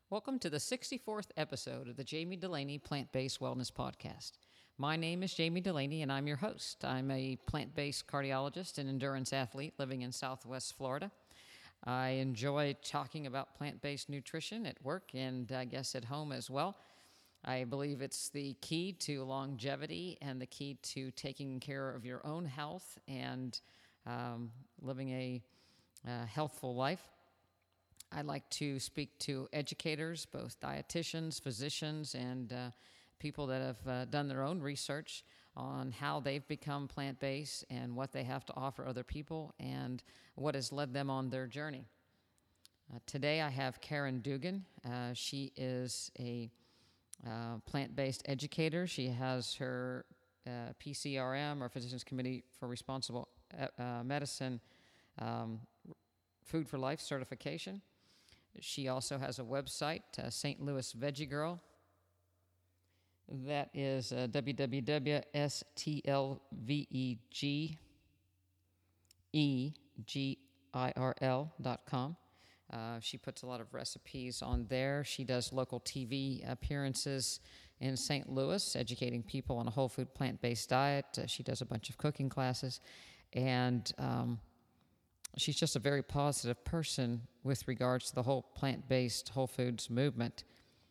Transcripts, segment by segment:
Welcome to the 64th episode of the Jamie Delaney Plant-Based Wellness Podcast. My name is Jamie Delaney, and I'm your host. I'm a plant-based cardiologist and endurance athlete living in Southwest Florida. I enjoy talking about plant-based nutrition at work and I guess at home as well. I believe it's the key to longevity and the key to taking care of your own health and living a healthful life. I like to speak to educators, both dietitians, physicians, and people that have done their own research on how they've become plant-based and what they have to offer other people and what has led them on their journey. Today I have Karen Dugan. She is a plant-based educator. She has her PCRM, or Physicians Committee for Responsible Medicine, Food for Life certification. She also has a website, St. Louis Veggie Girl. That is www.stlvegirl.com. She puts a lot of recipes on there. She does local TV appearances in St. Louis, educating people on a whole food plant-based diet. She does a bunch of cooking classes, and she's just a very positive person with regards to the whole plant-based whole foods movement.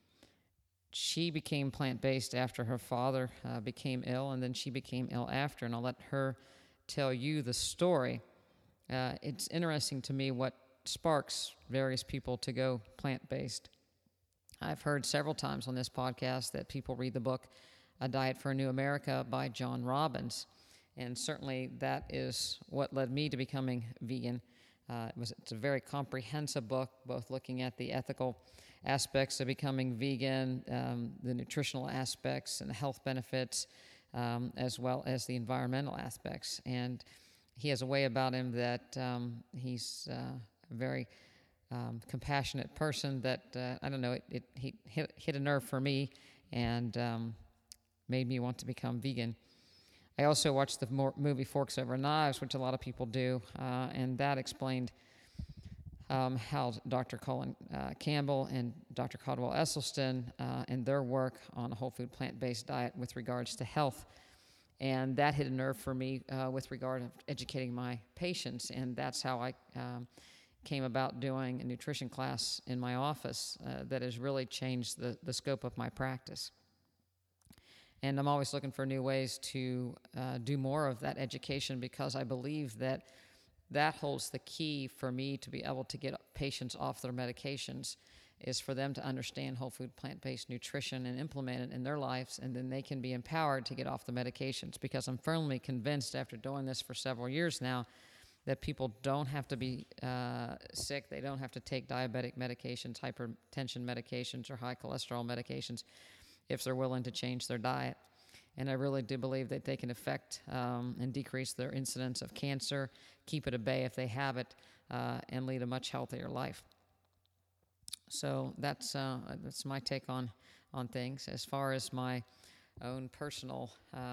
She became plant-based after her father became ill, and then she became ill after, and I'll let her tell you the story. It's interesting to me what sparks various people to go plant-based. I've heard several times on this podcast that people read the book A Diet for a New America by John Robbins, and certainly that is what led me to becoming vegan. It's a very comprehensive book, both looking at the ethical aspects of becoming vegan, the nutritional aspects and the health benefits, as well as the environmental aspects. And he has a way about him that he's a very compassionate person that, I don't know, he hit a nerve for me and made me want to become vegan. I also watched the movie Forks Over Knives, which a lot of people do, and that explained how Dr. Colin Campbell and Dr. Caldwell Esselstyn and their work on a whole food plant-based diet with regards to health. And that hit a nerve for me with regard to educating my patients, and that's how I came about doing a nutrition class in my office that has really changed the scope of my practice. And I'm always looking for new ways to do more of that education, because I believe that holds the key for me to be able to get patients off their medications, is for them to understand whole food plant-based nutrition and implement it in their lives, and then they can be empowered to get off the medications. Because I'm firmly convinced, after doing this for several years now, that people don't have to be sick. They don't have to take diabetic medications, hypertension medications, or high cholesterol medications if they're willing to change their diet. And I really do believe that they can affect and decrease their incidence of cancer, keep it at bay if they have it, and lead a much healthier life. So that's my take on things. As far as my own personal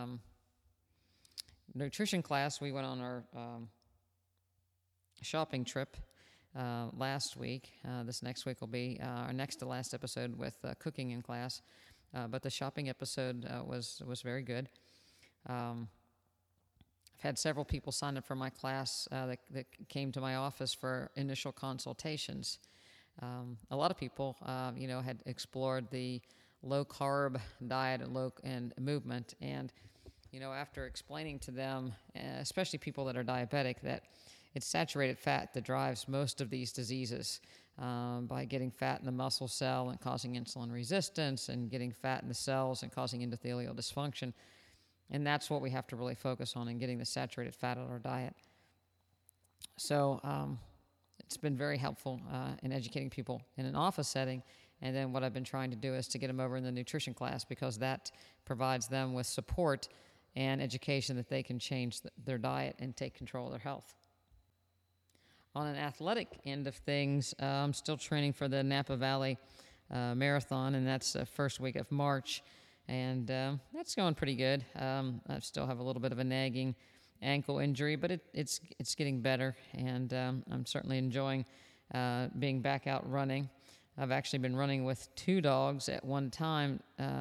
nutrition class, we went on our shopping trip last week. This next week will be our next to last episode with cooking in class. But the shopping episode was very good. I've had several people sign up for my class that came to my office for initial consultations. A lot of people, had explored the low-carb diet and movement. And, after explaining to them, especially people that are diabetic, that it's saturated fat that drives most of these diseases. By getting fat in the muscle cell and causing insulin resistance, and getting fat in the cells and causing endothelial dysfunction. And that's what we have to really focus on, in getting the saturated fat out of our diet. So it's been very helpful in educating people in an office setting. And then what I've been trying to do is to get them over in the nutrition class, because that provides them with support and education that they can change their diet and take control of their health. On an athletic end of things, I'm still training for the Napa Valley Marathon, and that's the first week of March, and that's going pretty good. I still have a little bit of a nagging ankle injury, but it's getting better, and I'm certainly enjoying being back out running. I've actually been running with 2 dogs at one time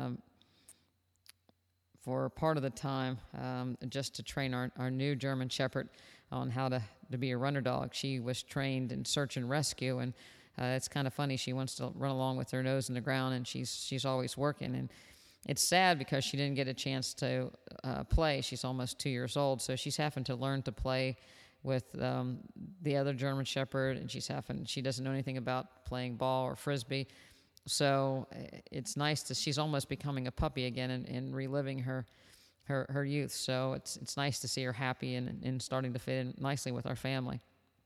for part of the time, just to train our new German Shepherd on how to be a runner dog. She was trained in search and rescue, and it's kind of funny. She wants to run along with her nose in the ground, and she's always working. And it's sad because she didn't get a chance to play. She's almost 2 years old, so she's having to learn to play with the other German Shepherd, and she doesn't know anything about playing ball or frisbee. So it's nice she's almost becoming a puppy again and reliving her youth. So it's nice to see her happy and starting to fit in nicely with our family.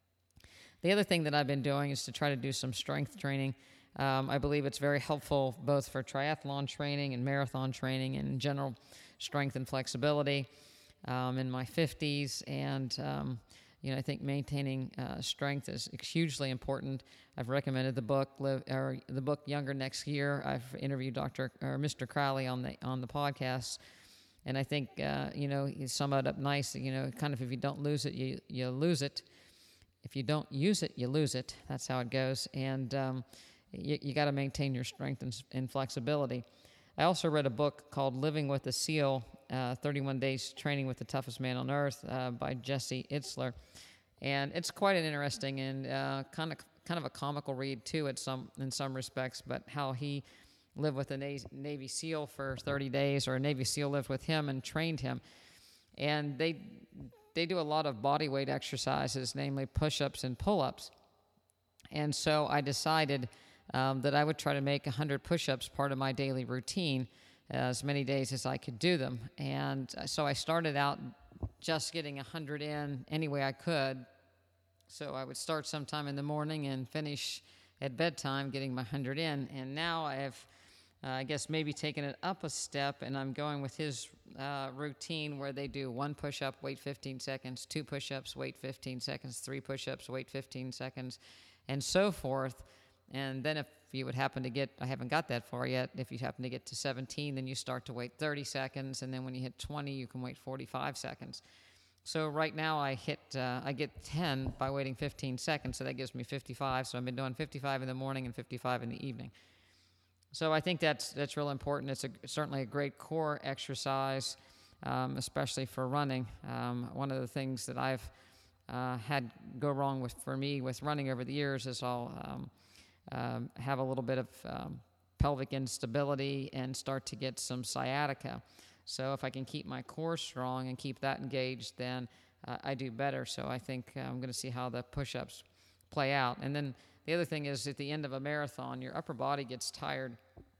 The other thing that I've been doing is to try to do some strength training. I believe it's very helpful both for triathlon training and marathon training and in general strength and flexibility in my 50s. And I think maintaining strength is hugely important. I've recommended the book Younger Next Year. I've interviewed Mr. Crowley on the podcast, and I think he summed it up nice. Kind of if you don't lose it, you lose it. If you don't use it, you lose it. That's how it goes, and you got to maintain your strength and flexibility. I also read a book called Living with a SEAL, 31 Days Training with the Toughest Man on Earth by Jesse Itzler. And it's quite an interesting and kind of a comical read, too, in some respects, but how he lived with a Navy SEAL for 30 days, or a Navy SEAL lived with him and trained him. And they do a lot of body weight exercises, namely push-ups and pull-ups. And so I decided that I would try to make 100 push-ups part of my daily routine as many days as I could do them. And so I started out just getting 100 in any way I could. So I would start sometime in the morning and finish at bedtime getting my 100 in. And now I have, I guess, maybe taken it up a step, and I'm going with his routine where they do 1 push-up, wait 15 seconds, 2 push-ups, wait 15 seconds, 3 push-ups, wait 15 seconds, and so forth. And then if you would happen to I haven't got that far yet, if you happen to get to 17, then you start to wait 30 seconds, and then when you hit 20, you can wait 45 seconds. So right now I get 10 by waiting 15 seconds, so that gives me 55. So I've been doing 55 in the morning and 55 in the evening. So I think that's real important. It's certainly a great core exercise, especially for running. One of the things that I've had go wrong for me with running over the years is I'll have a little bit of pelvic instability and start to get some sciatica. So if I can keep my core strong and keep that engaged, then I do better. So I think I'm going to see how the push-ups play out. And then the other thing is, at the end of a marathon, your upper body gets tired.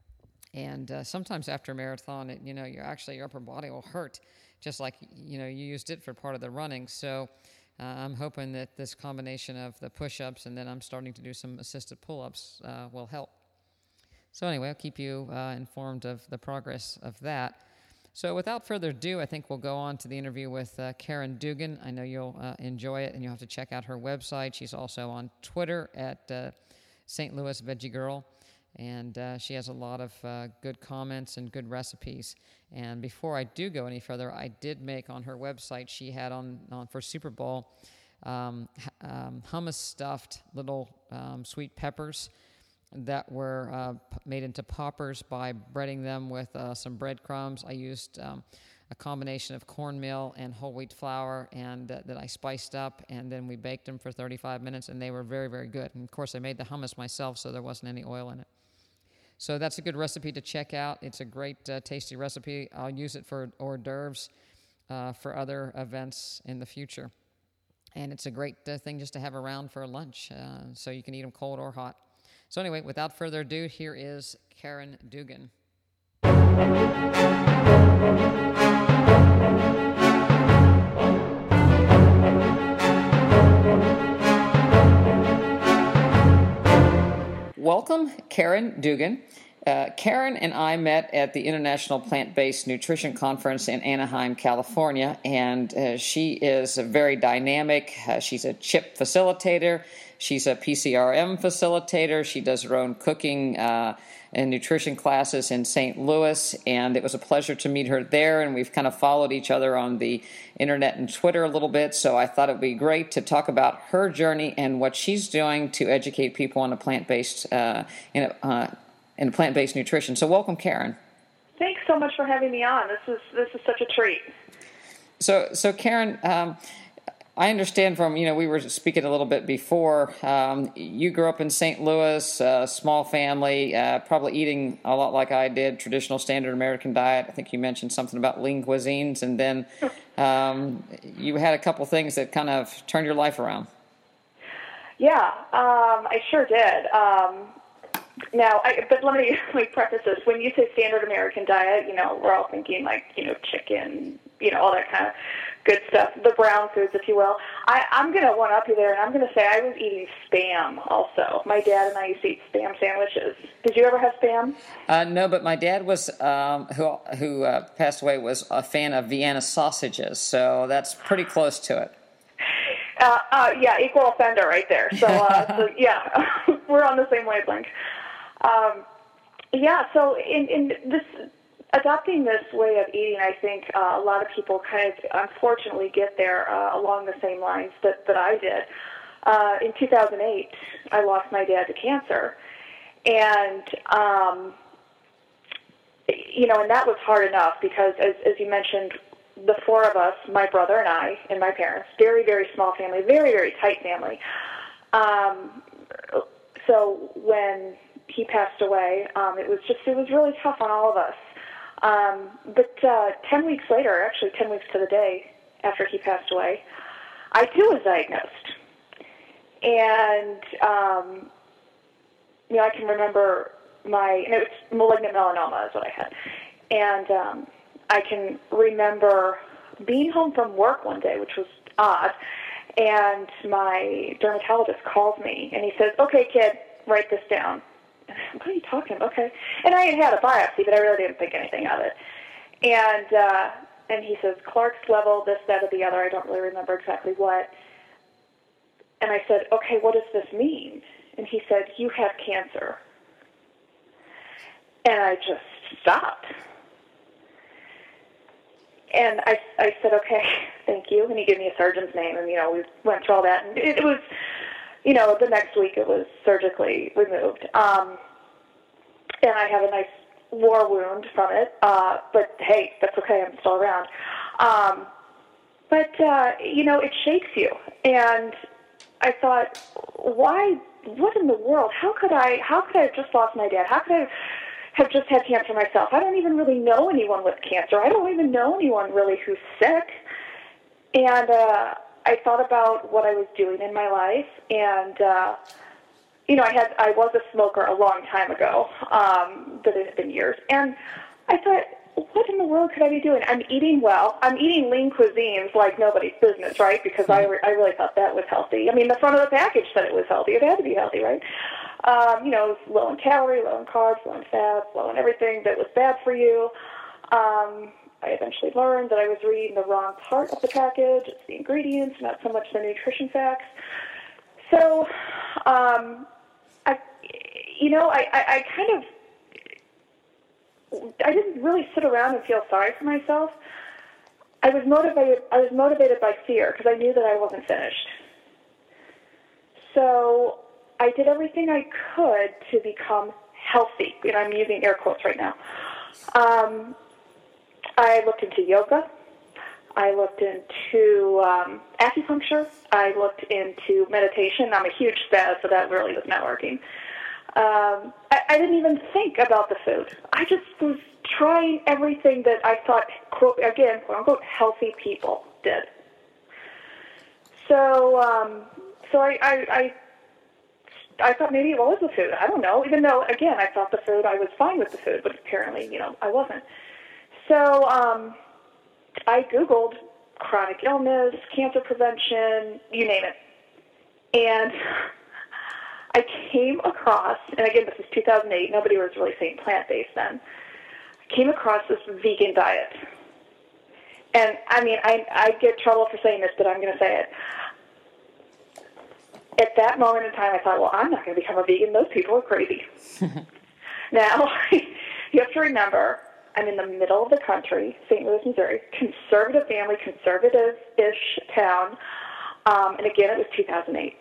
And sometimes after a marathon, your upper body will hurt, just like, you used it for part of the running. So I'm hoping that this combination of the push-ups and then I'm starting to do some assisted pull-ups will help. So anyway, I'll keep you informed of the progress of that. So without further ado, I think we'll go on to the interview with Karen Dugan. I know you'll enjoy it, and you'll have to check out her website. She's also on Twitter at St. Louis Veggie Girl, and she has a lot of good comments and good recipes. And before I do go any further, I did make on her website, she had on for Super Bowl hummus stuffed little sweet peppers that were made into poppers by breading them with some breadcrumbs. I used a combination of cornmeal and whole wheat flour, and that I spiced up, and then we baked them for 35 minutes, and they were very, very good. And of course, I made the hummus myself, so there wasn't any oil in it. So that's a good recipe to check out. It's a great, tasty recipe. I'll use it for hors d'oeuvres for other events in the future. And it's a great thing just to have around for lunch, so you can eat them cold or hot. So anyway, without further ado, here is Karen Dugan. Welcome, Karen Dugan. Karen and I met at the International Plant-Based Nutrition Conference in Anaheim, California, and she is very dynamic. She's a CHIP facilitator. She's a PCRM facilitator. She does her own cooking and nutrition classes in St. Louis, and it was a pleasure to meet her there, and we've kind of followed each other on the internet and Twitter a little bit, so I thought it would be great to talk about her journey and what she's doing to educate people on a plant-based in plant-based nutrition. So welcome, Karen. Thanks so much for having me on. This is such a treat. So Karen, I understand from, we were speaking a little bit before, you grew up in St. Louis, small family, probably eating a lot like I did, traditional standard American diet. I think you mentioned something about lean cuisines, and then you had a couple things that kind of turned your life around. Yeah, I sure did. But let me preface this. When you say standard American diet, we're all thinking like, chicken, all that kind of good stuff, the brown foods, if you will. I'm going to one-up you there, and I'm going to say I was eating Spam also. My dad and I used to eat Spam sandwiches. Did you ever have Spam? No, but my dad was, who passed away, was a fan of Vienna sausages, so that's pretty close to it. Yeah, equal offender right there. So yeah, we're on the same wavelength. So in this, adopting this way of eating, I think a lot of people kind of unfortunately get there along the same lines that I did. In 2008, I lost my dad to cancer, and and that was hard enough because, as you mentioned, the four of us, my brother and I and my parents, very, very small family, very, very tight family. So when he passed away, it was really tough on all of us. But 10 weeks later, actually 10 weeks to the day after he passed away, I too was diagnosed. And, I can remember it was malignant melanoma is what I had. And I can remember being home from work one day, which was odd, and my dermatologist calls me, and he says, "Okay, kid, write this down." What are you talking about? Okay. And I had a biopsy, but I really didn't think anything of it. And he says, "Clark's level, this, that, or the other." I don't really remember exactly what. And I said, "Okay, what does this mean?" And he said, "You have cancer." And I just stopped. And I said, "Okay, thank you." And he gave me a surgeon's name, and, we went through all that. And it was, the next week it was surgically removed. And I have a nice war wound from it. But, hey, that's okay. I'm still around. But it shakes you. And I thought, what in the world? How could I have just lost my dad? How could I have just had cancer myself? I don't even really know anyone with cancer. I don't even know anyone really who's sick. And I thought about what I was doing in my life, and I was a smoker a long time ago, but it had been years. And I thought, what in the world could I be doing? I'm eating well. I'm eating lean cuisines like nobody's business, right? Because I really thought that was healthy. I mean, the front of the package said it was healthy. It had to be healthy, right? It was low in calorie, low in carbs, low in fat, low in everything that was bad for you. I eventually learned that I was reading the wrong part of the package. It's the ingredients, not so much the nutrition facts. So, I didn't really sit around and feel sorry for myself. I was motivated by fear because I knew that I wasn't finished. So I did everything I could to become healthy. I'm using air quotes right now. I looked into yoga. I looked into acupuncture. I looked into meditation. I'm a huge spaz, so that really was not working. I didn't even think about the food. I just was trying everything that I thought, quote unquote, healthy people did. So I thought maybe it was the food. I don't know. Even though, again, I thought the food, I was fine with the food, but apparently, I wasn't. So I Googled chronic illness, cancer prevention, you name it. And I came across, and again, this is 2008, nobody was really saying plant-based then. I came across this vegan diet. And, I get trouble for saying this, but I'm going to say it. At that moment in time, I thought, well, I'm not going to become a vegan. Those people are crazy. Now, you have to remember, I'm in the middle of the country, St. Louis, Missouri, conservative family, conservative-ish town, and again, it was 2008.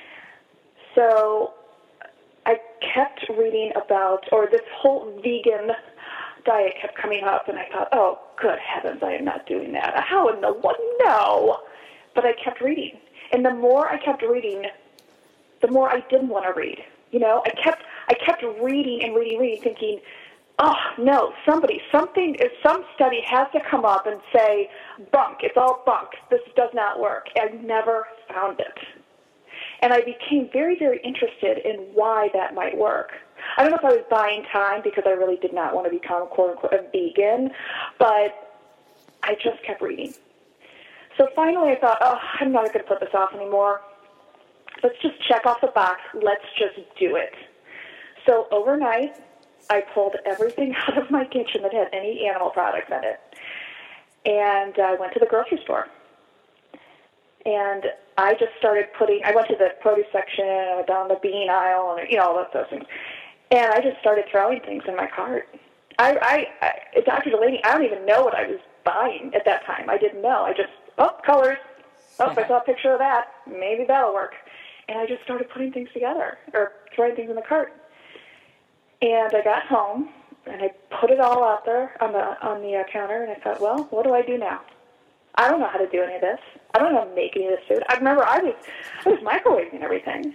So I kept reading about, or this whole vegan diet kept coming up, and I thought, oh, good heavens, I am not doing that. How in the what? No. But I kept reading. And the more I kept reading, the more I didn't want to read. You know, I kept reading and reading, thinking, oh, no, some study has to come up and say, bunk, it's all bunk, this does not work. I never found it. And I became very, very interested in why that might work. I don't know if I was buying time because I really did not want to become, quote-unquote, a vegan, but I just kept reading. So finally I thought, oh, I'm not going to put this off anymore. Let's just check off the box. Let's just do it. So overnight, I pulled everything out of my kitchen that had any animal products in it. And I went to the grocery store. And I just started I went to the produce section, I went down the bean aisle, and, all those things. And I just started throwing things in my cart. Dr. Delaney, I don't even know what I was buying at that time. I didn't know. I just, colors. I saw a picture of that. Maybe that'll work. And I just started putting things together, or throwing things in the cart. And I got home, and I put it all out there on the counter, and I thought, well, what do I do now? I don't know how to do any of this. I don't know how to make any of this food. I remember I was microwaving everything.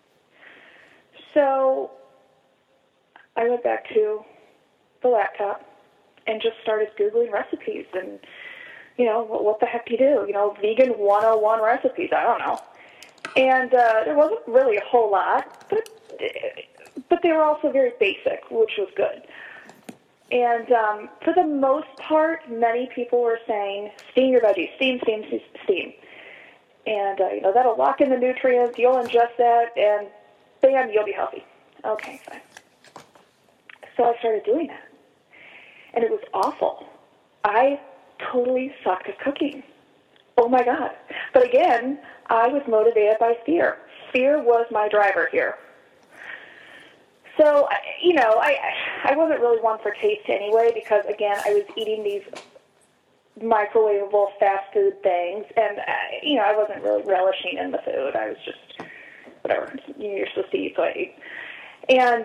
So I went back to the laptop and just started Googling recipes and, what the heck do you do? Vegan 101 recipes, I don't know. And there wasn't really a whole lot, but they were also very basic, which was good. And for the most part, many people were saying, steam your veggies, steam. And, that'll lock in the nutrients, you'll ingest that, and bam, you'll be healthy. Okay, fine. So I started doing that. And it was awful. I totally sucked at cooking. Oh, my God. But again, I was motivated by fear. Fear was my driver here. So, I wasn't really one for taste anyway because, again, I was eating these microwavable fast food things, and, I wasn't really relishing in the food. I was just, whatever, you're supposed to eat, so I ate. And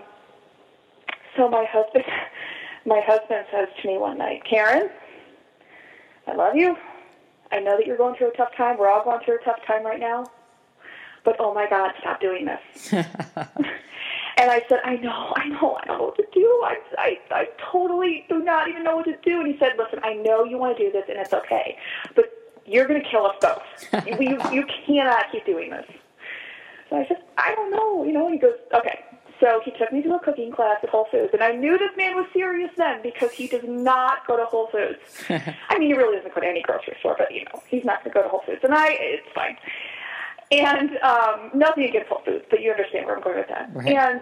so my husband says to me one night, Karen, I love you. I know that you're going through a tough time. We're all going through a tough time right now. But, oh, my God, stop doing this. And I said, I know, I don't know what to do. I totally do not even know what to do. And he said, listen, I know you want to do this, and it's okay. But you're going to kill us both. You cannot keep doing this. So I said, I don't know, and he goes, okay. So he took me to a cooking class at Whole Foods, and I knew this man was serious then because he does not go to Whole Foods. I mean, he really doesn't go to any grocery store, but, he's not going to go to Whole Foods, and it's fine. And nothing against Whole Foods, but you understand where I'm going with that. Right. And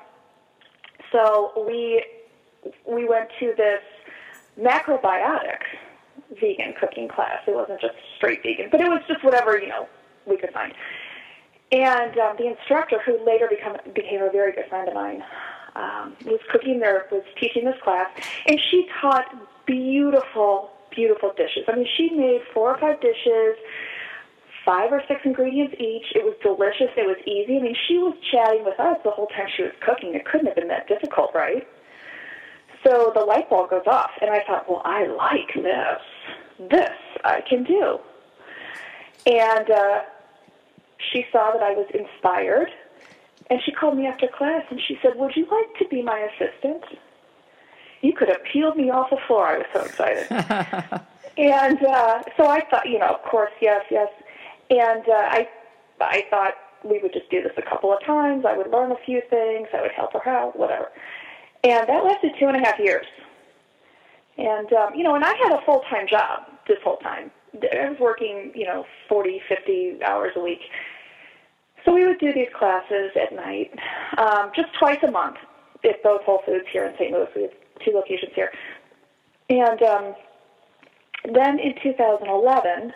so we went to this macrobiotic vegan cooking class. It wasn't just straight vegan, but it was just whatever, we could find. And the instructor, who later became a very good friend of mine, was teaching this class, and she taught beautiful, beautiful dishes. I mean, she made 4 or 5 dishes, 5 or 6 ingredients each. It was delicious. It was easy. I mean, she was chatting with us the whole time she was cooking. It couldn't have been that difficult, right? So the light bulb goes off, and I thought, well, I like this. This I can do. And she saw that I was inspired, and she called me after class, and she said, would you like to be my assistant? You could have peeled me off the floor. I was so excited. And so I thought, of course, yes. And I thought we would just do this a couple of times. I would learn a few things. I would help her out, whatever. And that lasted 2.5 years. And, and I had a full-time job this whole time. I was working, 40, 50 hours a week. So we would do these classes at night, just twice a month at both Whole Foods here in St. Louis. We have 2 locations here. And then in 2011,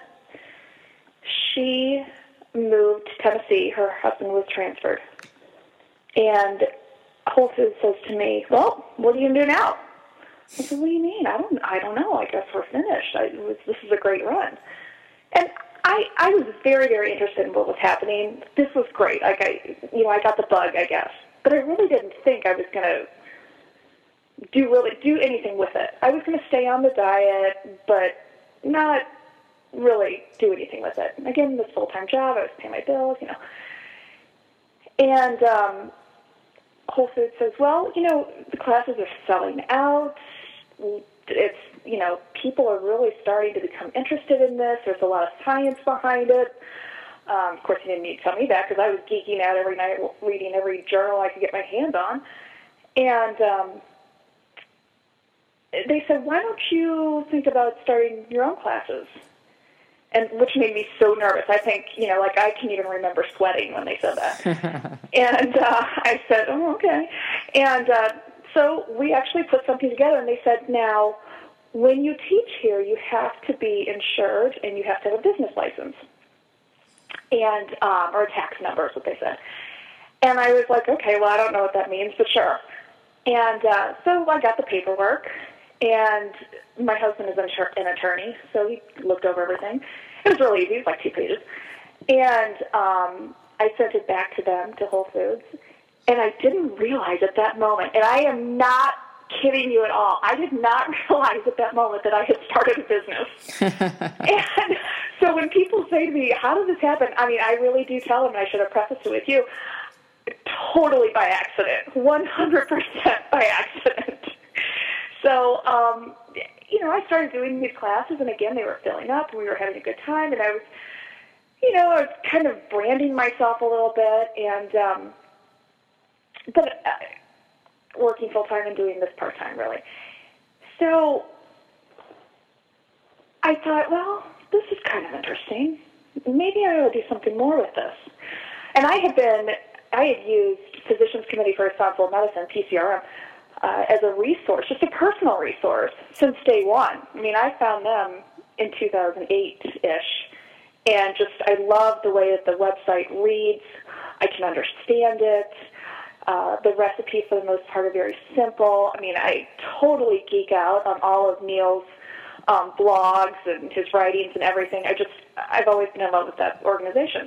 she moved to Tennessee. Her husband was transferred. And Whole Foods says to me, well, what are you going to do now? I said, what do you mean? I don't know. I guess we're finished. This is a great run. And I was very, very interested in what was happening. This was great. Like I got the bug, I guess. But I really didn't think I was going to do anything with it. I was going to stay on the diet, but not really do anything with it. Again, this full-time job, I was paying my bills, And Whole Foods says, well, the classes are selling out. It's, people are really starting to become interested in this. There's a lot of science behind it. Of course, he didn't need to tell me that because I was geeking out every night reading every journal I could get my hand on. And they said, why don't you think about starting your own classes? And which made me so nervous. I think, I can even remember sweating when they said that. And I said, oh, okay. And so we actually put something together, and they said, now, when you teach here, you have to be insured, and you have to have a business license, and or a tax number is what they said. And I was like, okay, well, I don't know what that means, but sure. And so I got the paperwork, and my husband is an attorney, so he looked over everything. It was really easy. It was like 2 pages. And I sent it back to them, to Whole Foods, and I didn't realize at that moment, and I am not kidding you at all, I did not realize at that moment that I had started a business. And so when people say to me, how did this happen? I mean, I really do tell them, and I should have prefaced it with you, totally by accident, 100% by accident. So, I started doing these classes, and again, they were filling up, and we were having a good time, and I was, I was kind of branding myself a little bit, and, but working full-time and doing this part-time, really. So I thought, well, this is kind of interesting. Maybe I ought to do something more with this. And I had used Physicians Committee for Responsible Medicine, PCRM, as a resource, just a personal resource, since day one. I mean, I found them in 2008-ish, and I love the way that the website reads. I can understand it. The recipes, for the most part, are very simple. I mean, I totally geek out on all of Neil's blogs and his writings and everything. I've always been in love with that organization.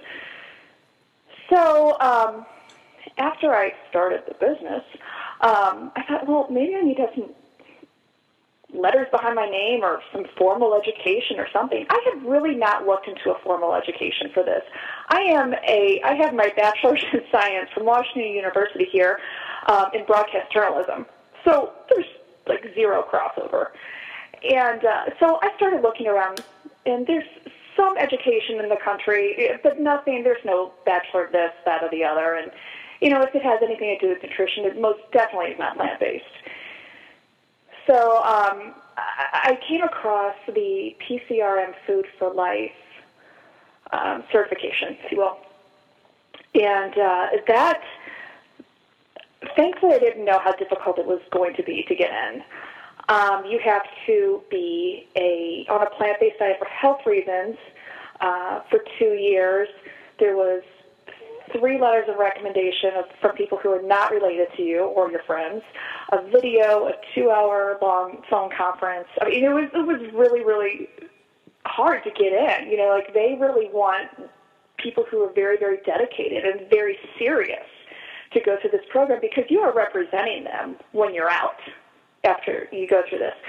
So after I started the business, I thought, well, maybe I need to have some letters behind my name or some formal education or something. I had really not looked into a formal education for this. I have my bachelor's in science from Washington University here in broadcast journalism. So there's like zero crossover. And so I started looking around, and there's some education in the country, but there's no bachelor of this, that, or the other. And, if it has anything to do with nutrition, it most definitely is not plant-based. So I came across the PCRM Food for Life certification, if you will. And that, thankfully, I didn't know how difficult it was going to be to get in. You have to be on a plant-based diet for health reasons for 2 years. There was 3 letters of recommendation from people who are not related to you or your friends, a video, a 2-hour-long phone conference. I mean, it was really, really hard to get in. They really want people who are very, very dedicated and very serious to go through this program because you are representing them when you're out after you go through this.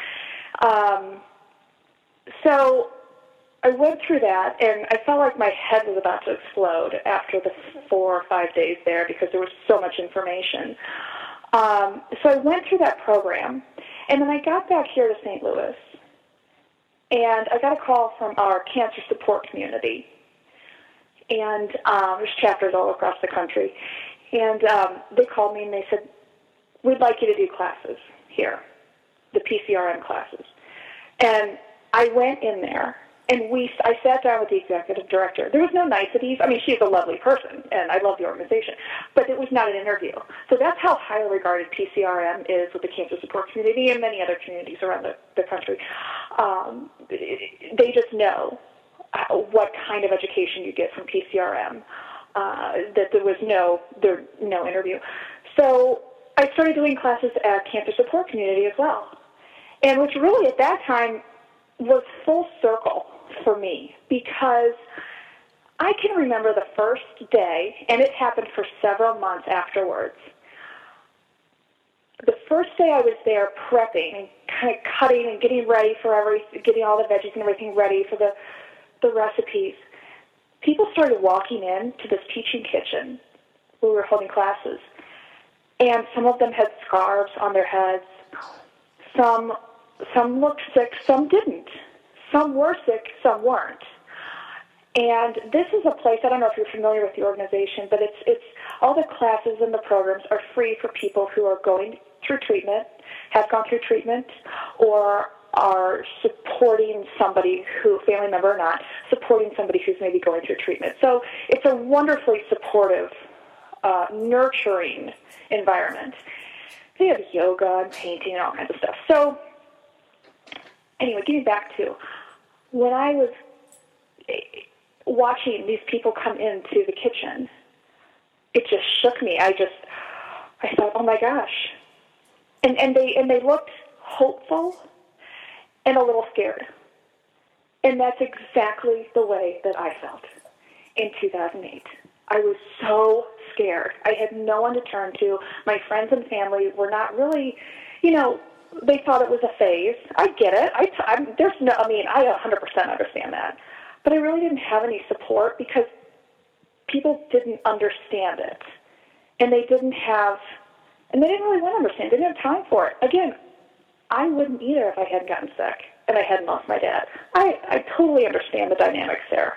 So I went through that, and I felt like my head was about to explode after the 4 or 5 days there because there was so much information. So I went through that program, and then I got back here to St. Louis, and I got a call from our cancer support community, and there's chapters all across the country, and they called me and they said, we'd like you to do classes here, the PCRM classes. And I went in there, and I sat down with the executive director. There was no niceties. I mean, she's a lovely person, and I love the organization, but it was not an interview. So that's how highly regarded PCRM is with the cancer support community and many other communities around the country. They just know what kind of education you get from PCRM, that there was no interview. So I started doing classes at Cancer Support Community as well, and which really at that time was full circle for me, because I can remember the first day, and it happened for several months afterwards. The first day I was there prepping and kind of cutting and getting ready for getting all the veggies and everything ready for the recipes, people started walking in to this teaching kitchen where we were holding classes, and some of them had scarves on their heads. Some looked sick, some didn't. Some were sick, some weren't. And this is a place, I don't know if you're familiar with the organization, but it's all the classes and the programs are free for people who are going through treatment, have gone through treatment, or are supporting somebody who, family member or not, supporting somebody who's maybe going through treatment. So it's a wonderfully supportive, nurturing environment. They have yoga and painting and all kinds of stuff. So anyway, getting back to when I was watching these people come into the kitchen, it just shook me. I thought, oh my gosh. And they looked hopeful and a little scared. And that's exactly the way that I felt in 2008. I was so scared. I had no one to turn to. My friends and family were not really, they thought it was a phase. I get it. I 100% understand that. But I really didn't have any support because people didn't understand it. And they didn't really want to understand. They didn't have time for it. Again, I wouldn't either if I hadn't gotten sick and I hadn't lost my dad. I totally understand the dynamics there.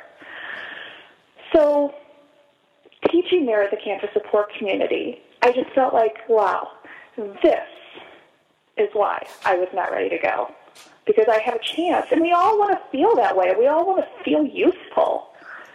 So teaching there at the Cancer Support Community, I just felt like, wow, this is why I was not ready to go. Because I have a chance. And we all want to feel that way. We all want to feel useful.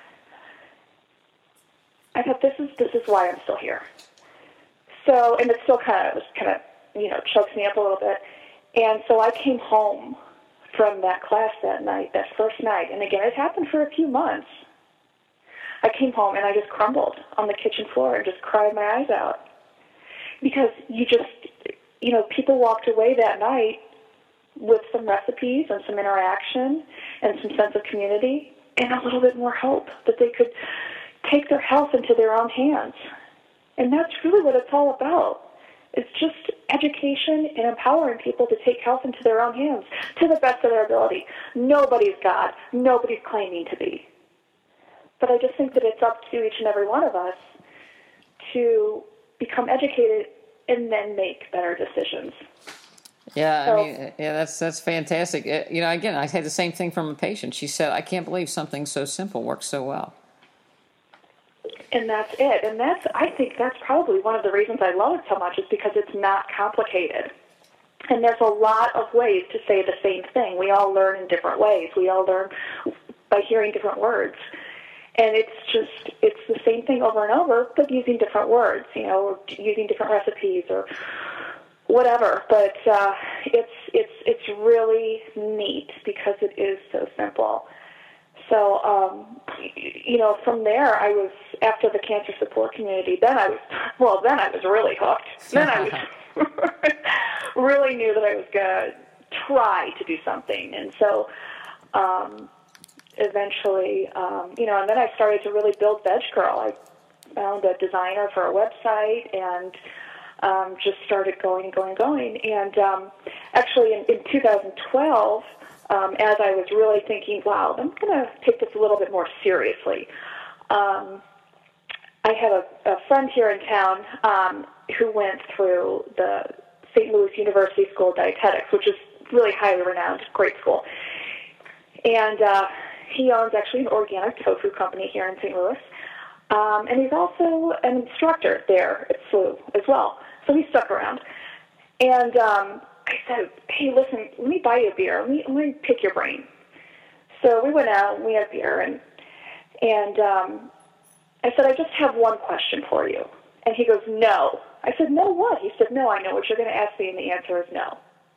I thought this is why I'm still here. So, and it still kind of chokes me up a little bit. And so I came home from that class that night, that first night. And again, it happened for a few months. I came home and I just crumbled on the kitchen floor and just cried my eyes out. Because people walked away that night with some recipes and some interaction and some sense of community and a little bit more hope that they could take their health into their own hands. And that's really what it's all about. It's just education and empowering people to take health into their own hands to the best of their ability. Nobody's God. Nobody's claiming to be. But I just think that it's up to each and every one of us to become educated and then make better decisions. Yeah, that's fantastic. Again, I had the same thing from a patient. She said, I can't believe something so simple works so well. And that's it. And I think that's probably one of the reasons I love it so much is because it's not complicated. And there's a lot of ways to say the same thing. We all learn in different ways. We all learn by hearing different words. And it's the same thing over and over, but using different words, or using different recipes or whatever. But it's really neat because it is so simple. So, from there, I was, after the Cancer Support Community, then I was really hooked. Then I was really knew that I was going to try to do something. And so, eventually, and then I started to really build Veg Girl. I found a designer for a website and just started going. And actually, in 2012, as I was really thinking, wow, I'm going to take this a little bit more seriously, I have a friend here in town who went through the St. Louis University School of Dietetics, which is really highly renowned, great school. And he owns actually an organic tofu company here in St. Louis. And he's also an instructor there at SLU as well. So he stuck around. And I said, hey, listen, let me buy you a beer. Let me pick your brain. So we went out and we had beer. And I said, I just have one question for you. And he goes, no. I said, no what? He said, no, I know what you're going to ask me, and the answer is no.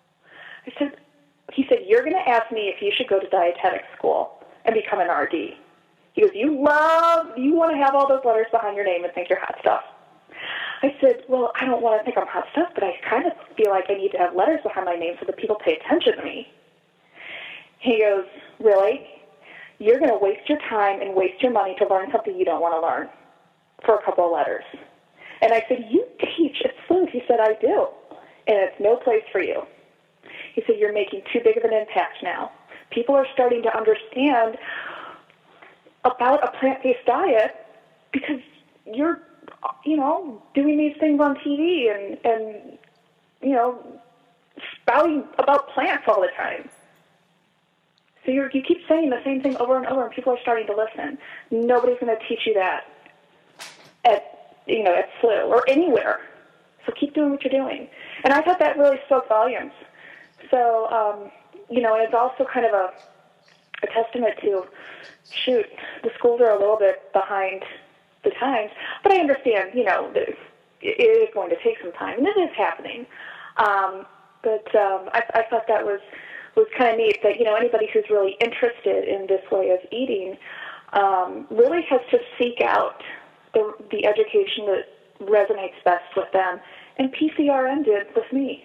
He said, you're going to ask me if you should go to dietetics school and become an RD. He goes, you want to have all those letters behind your name and think you're hot stuff. I said, well, I don't want to think I'm hot stuff, but I kind of feel like I need to have letters behind my name so that people pay attention to me. He goes, really? You're going to waste your time and waste your money to learn something you don't want to learn for a couple of letters. And I said, you teach at SLUD? He said, I do. And it's no place for you. He said, you're making too big of an impact now. People are starting to understand about a plant-based diet because you're, doing these things on TV and spouting about plants all the time. So you keep saying the same thing over and over, and people are starting to listen. Nobody's going to teach you that at SLU or anywhere. So keep doing what you're doing. And I thought that really spoke volumes. So, and it's also kind of a testament to, the schools are a little bit behind the times. But I understand, that it is going to take some time, and it is happening. But I thought that was kind of neat that, anybody who's really interested in this way of eating really has to seek out the education that resonates best with them. And PCRN did with me.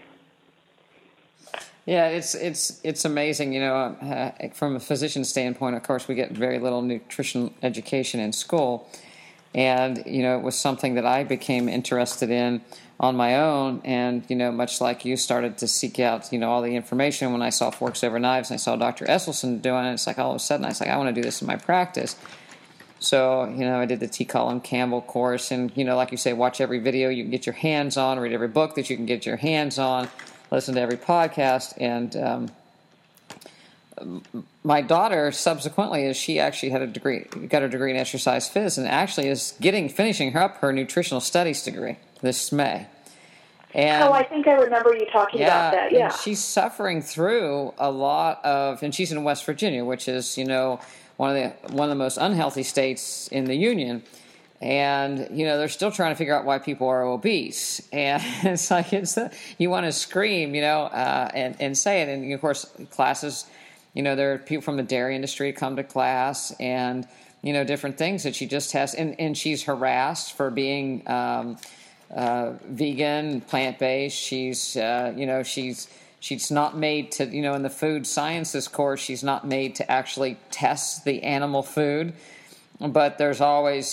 Yeah, it's amazing. From a physician standpoint, of course, we get very little nutrition education in school. And, it was something that I became interested in on my own. And, much like you, started to seek out, all the information. When I saw Forks Over Knives and I saw Dr. Esselstyn doing it, it's like all of a sudden I was like, I want to do this in my practice. So, I did the T. Colin Campbell course. And, like you say, watch every video you can get your hands on, read every book that you can get your hands on, listen to every podcast. And my daughter, subsequently, is she actually got a degree in exercise phys, and actually is finishing her nutritional studies degree this May. And, I think I remember you talking about that. Yeah, and she's suffering through a lot of, and she's in West Virginia, which is one of the most unhealthy states in the union. And, they're still trying to figure out why people are obese. And it's like, you want to scream, and say it. And, of course, classes, there are people from the dairy industry come to class and, different things that she just has. And she's harassed for being vegan, plant-based. She's not made to, in the food sciences course, she's not made to actually test the animal food. But there's always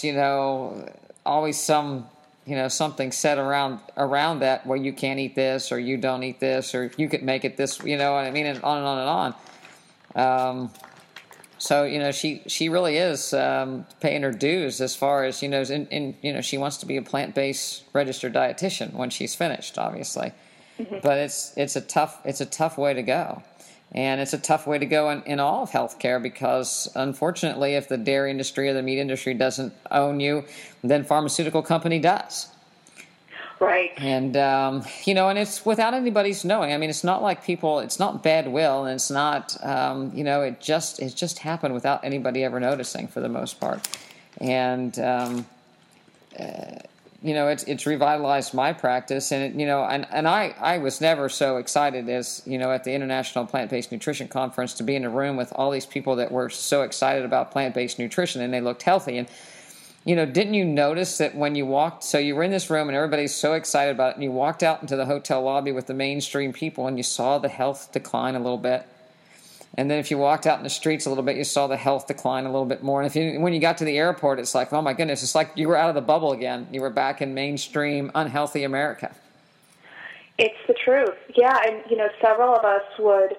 some, something said around that where you can't eat this or you don't eat this or you could make it this, and on and on and on. So, she really is paying her dues as far as, and she wants to be a plant-based registered dietitian when she's finished, obviously. Mm-hmm. But it's a tough way to go. And it's a tough way to go in all of healthcare because, unfortunately, if the dairy industry or the meat industry doesn't own you, then pharmaceutical company does. Right. And, and it's without anybody's knowing. I mean, it's not like it's not bad will, and it's not, it just happened without anybody ever noticing for the most part. And, it's revitalized my practice, and I was never so excited as at the International Plant-Based Nutrition Conference to be in a room with all these people that were so excited about plant-based nutrition and they looked healthy. And didn't you notice that when you walked? So you were in this room and everybody's so excited about it, and you walked out into the hotel lobby with the mainstream people, and you saw the health decline a little bit. And then if you walked out in the streets a little bit, you saw the health decline a little bit more. And when you got to the airport, it's like, oh my goodness, it's like you were out of the bubble again. You were back in mainstream, unhealthy America. It's the truth. Yeah, and, several of us would,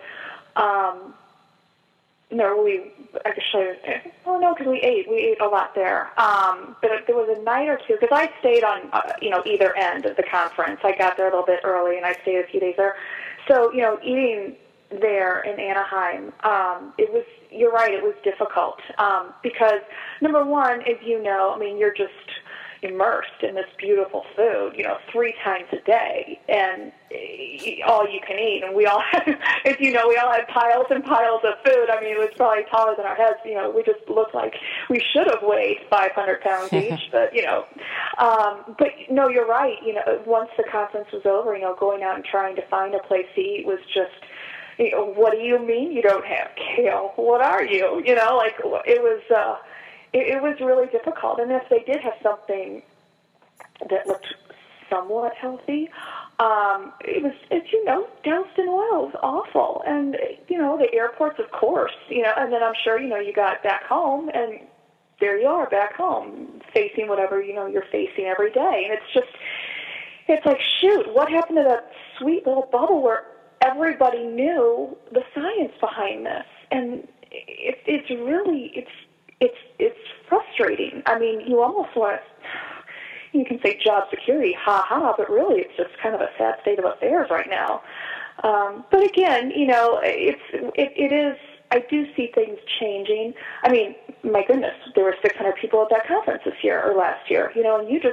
because we ate a lot there. But there was a night or two, because I stayed on, either end of the conference. I got there a little bit early, and I stayed a few days there. So, eating there in Anaheim, you're right, it was difficult because, number one, as you're just immersed in this beautiful food, 3 times a day, and all you can eat. And we all had, we all had piles and piles of food. I mean, it was probably taller than our heads. We just looked like we should have weighed 500 pounds each. But, but no, you're right. Once the conference was over, going out and trying to find a place to eat was just, what do you mean you don't have kale? What are you? It was really difficult. And if they did have something that looked somewhat healthy. It's doused in oil. It was awful. And, the airports, of course, and then I'm sure, you got back home, and there you are back home facing whatever, you're facing every day. And it's like, shoot, what happened to that sweet little bubble where everybody knew the science behind this? And it's really frustrating. I mean, you almost want to, you can say job security, but really it's just kind of a sad state of affairs right now. But again, it is, I do see things changing. I mean, my goodness, there were 600 people at that conference this year or last year, and you just,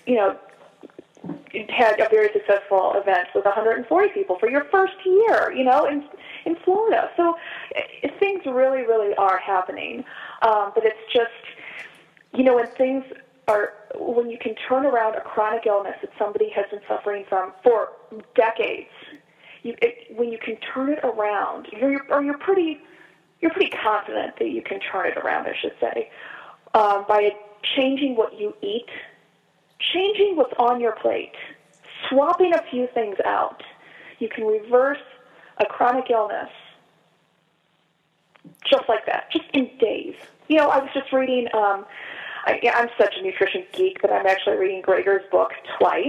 had a very successful event with 140 people for your first year, in Florida. So things really, really are happening. But it's just, when you can turn around a chronic illness that somebody has been suffering from for decades, when you can turn it around, you're pretty confident that you can turn it around, I should say, by changing what you eat, changing what's on your plate, swapping a few things out. You can reverse a chronic illness just like that, just in days. I was just reading, I'm such a nutrition geek, but I'm actually reading Greger's book twice.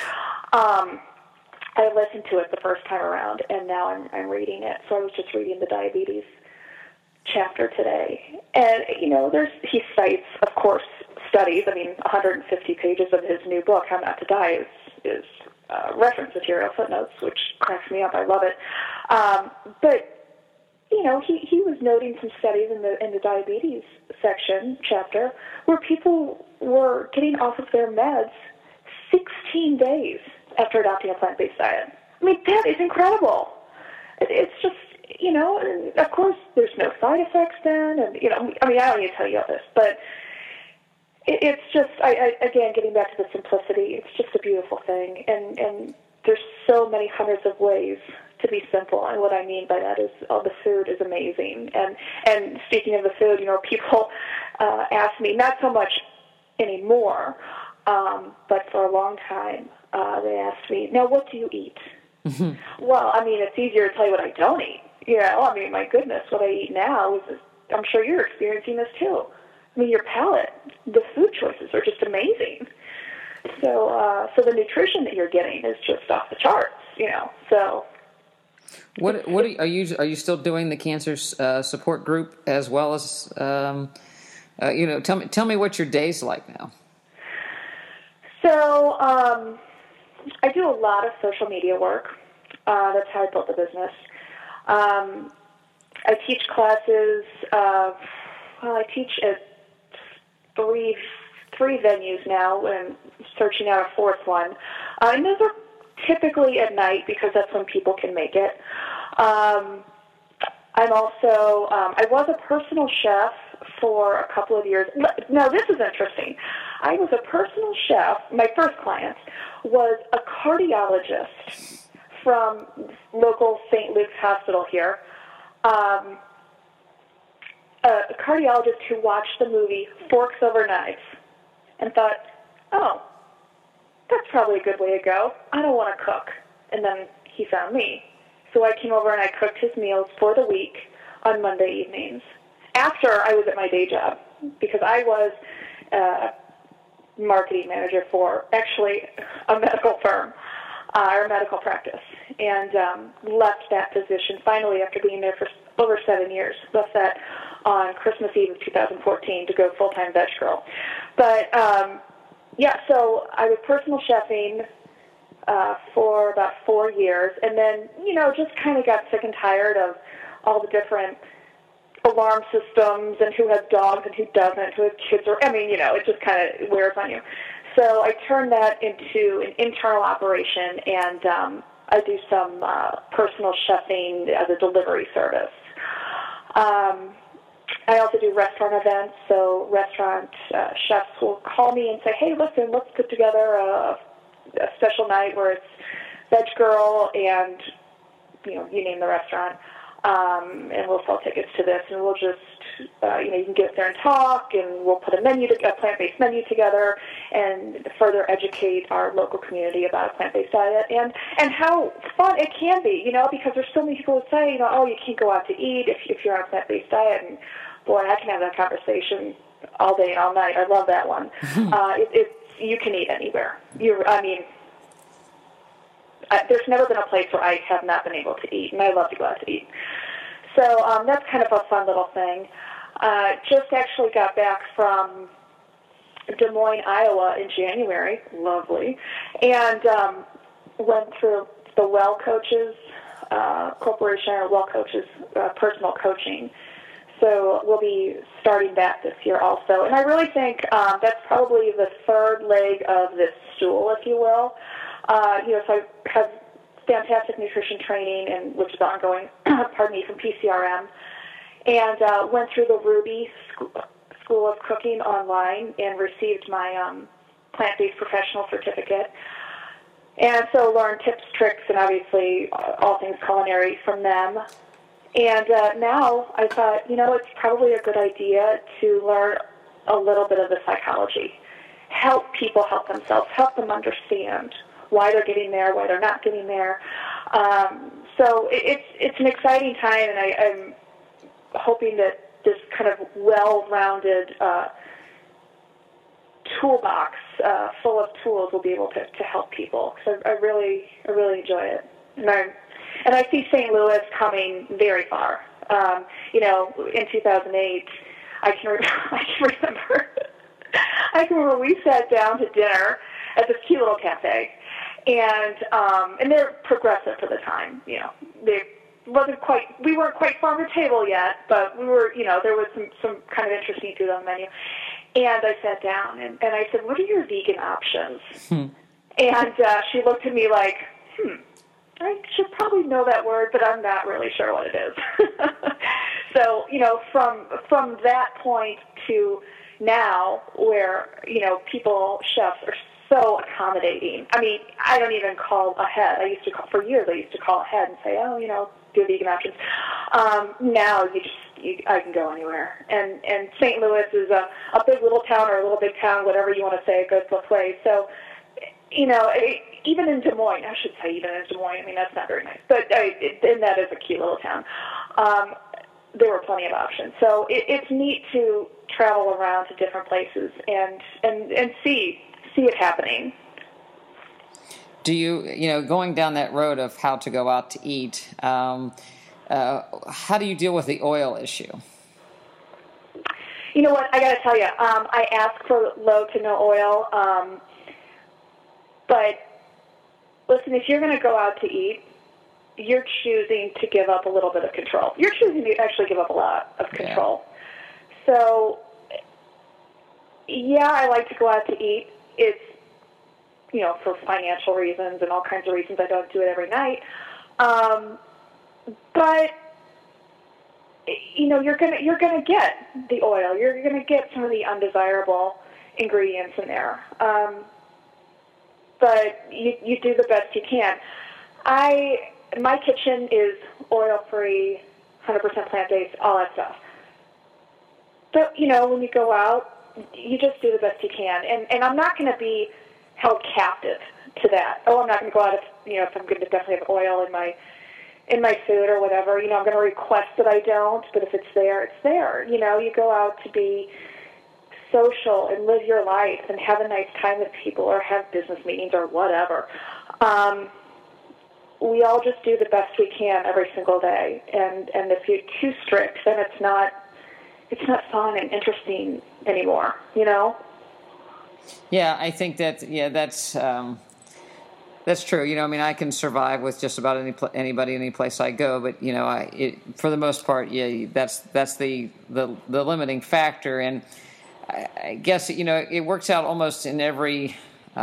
I listened to it the first time around, and now I'm reading it. So I was just reading the diabetes chapter today. And, he cites, of course, studies. I mean, 150 pages of his new book, How Not to Die, is reference material, footnotes, which cracks me up. I love it. But, he was noting some studies in the diabetes chapter, where people were getting off of their meds 16 days after adopting a plant-based diet. I mean, that is incredible. It's just, and of course, there's no side effects then, and, I don't need to tell you all this, but it's just, again, getting back to the simplicity, it's just a beautiful thing, and there's so many hundreds of ways to be simple, and what I mean by that is, the food is amazing, and speaking of the food, people ask me, not so much anymore, but for a long time, they asked me, now what do you eat? Mm-hmm. Well, it's easier to tell you what I don't eat. My goodness, what I eat now is, I'm sure you're experiencing this too. Your palate, the food choices are just amazing. So the nutrition that you're getting is just off the charts, so. What are you still doing the cancer support group as well as, tell me what your day's like now. So, I do a lot of social media work. That's how I built the business. I teach classes. I teach at three venues now, and searching out a fourth one. And those are typically at night because that's when people can make it. I'm also, I was a personal chef for a couple of years. Now, this is interesting. I was a personal chef. My first client was a cardiologist from local St. Luke's Hospital here, a cardiologist who watched the movie Forks Over Knives and thought, oh, that's probably a good way to go. I don't want to cook. And then he found me. So I came over and I cooked his meals for the week on Monday evenings after I was at my day job, because I was marketing manager for actually a medical firm or a medical practice, and left that position finally after being there for over 7 years. Left that on Christmas Eve of 2014 to go full-time veg girl. But so I was personal chefing for about 4 years, and then, just kind of got sick and tired of all the different alarm systems and who has dogs and who doesn't, who has kids, it just kind of wears on you. So I turned that into an internal operation, and I do some personal chefing as a delivery service. I also do restaurant events, so restaurant chefs will call me and say, hey, listen, let's put together a special night where it's Veg Girl and, you name the restaurant, and we'll sell tickets to this, and we'll just you can get there and talk, and we'll put a plant-based menu together, and further educate our local community about a plant-based diet and how fun it can be. Because there's so many people who say, oh, you can't go out to eat if you're on a plant-based diet, and boy, I can have that conversation all day and all night. I love that one. You can eat anywhere. There's never been a place where I have not been able to eat, and I love to go out to eat. So that's kind of a fun little thing. Just actually got back from Des Moines, Iowa in January. Lovely. And went through the Well Coaches Corporation, or Well Coaches personal coaching. So we'll be starting that this year also. And I really think that's probably the third leg of this stool, if you will. So I have fantastic nutrition training, which is ongoing, from PCRM, and went through the Ruby School of Cooking online and received my plant-based professional certificate. And so learned tips, tricks, and obviously all things culinary from them. And now I thought, it's probably a good idea to learn a little bit of the psychology. Help people help themselves, help them understand why they're getting there, why they're not getting there. So it's an exciting time, and I'm hoping that this kind of well-rounded toolbox full of tools will be able to help people. So I really enjoy it, and I see St. Louis coming very far. In 2008, I can remember we sat down to dinner at this cute little cafe. And they're progressive for the time. We weren't quite farm to table yet, but we were. There was some kind of interesting food on the menu. And I sat down and I said, "What are your vegan options?" And she looked at me like, I should probably know that word, but I'm not really sure what it is. So from that point to now, where chefs are so accommodating. I mean, I don't even call ahead. For years, I used to call ahead and say, do vegan options. Now I can go anywhere. And St. Louis is a big little town, or a little big town, whatever you want to say, it goes both ways. So, even in Des Moines, I should say even in Des Moines, I mean, that's not very nice, but and that is a cute little town. There were plenty of options. So it's neat to travel around to different places and see it happening. Do you, going down that road of how to go out to eat, how do you deal with the oil issue? You know what, I got to tell you, I ask for low to no oil, but listen, if you're going to go out to eat, you're choosing to give up a little bit of control. You're choosing to actually give up a lot of control. Yeah. So, yeah, I like to go out to eat. It's, for financial reasons and all kinds of reasons. I don't do it every night. But, you're gonna get the oil. You're gonna get some of the undesirable ingredients in there. But you do the best you can. My kitchen is oil-free, 100% plant-based, all that stuff. But, when you go out, you just do the best you can. And I'm not going to be held captive to that. I'm not going to go out if I'm going to definitely have oil in my food or whatever. I'm going to request that I don't, but if it's there, it's there. You go out to be social and live your life and have a nice time with people or have business meetings or whatever. We all just do the best we can every single day. And if you're too strict, then it's not fun and interesting anymore, Yeah, I think that's true. I can survive with just about anybody, any place I go, but for the most part, that's the limiting factor. And I guess it works out almost in every.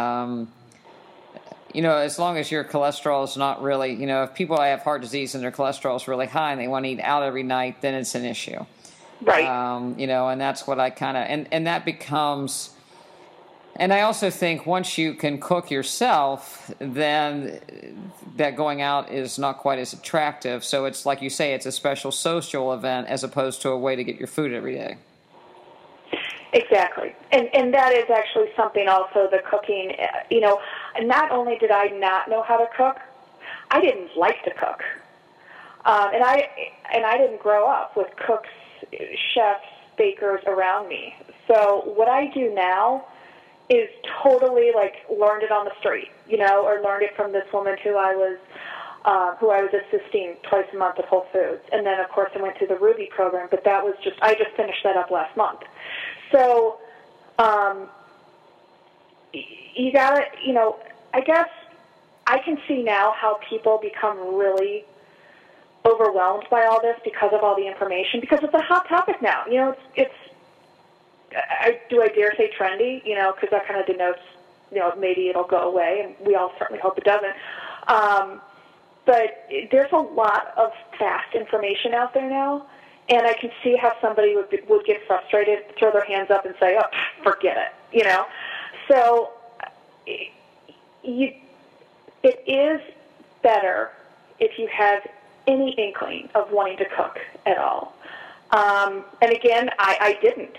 As long as your cholesterol is not really, if people have heart disease and their cholesterol is really high and they want to eat out every night, then it's an issue. Right. And that's what I kind of, and that becomes, And I also think once you can cook yourself, then that going out is not quite as attractive. So it's like you say, it's a special social event as opposed to a way to get your food every day. Exactly. And that is actually something also, the cooking, not only did I not know how to cook, I didn't like to cook. And I didn't grow up with cooks, chefs, bakers around me. So what I do now is totally like learned it on the street, or learned it from this woman who I was assisting twice a month at Whole Foods. And then, of course, I went through the Ruby program, but I just finished that up last month. So you gotta, I guess I can see now how people become really overwhelmed by all this because of all the information, because it's a hot topic now. It's do I dare say trendy? Because that kind of denotes, maybe it'll go away, and we all certainly hope it doesn't. But there's a lot of fast information out there now, and I can see how somebody would get frustrated, throw their hands up, and say, "Oh, forget it," So it is better if you have any inkling of wanting to cook at all. And again, I didn't.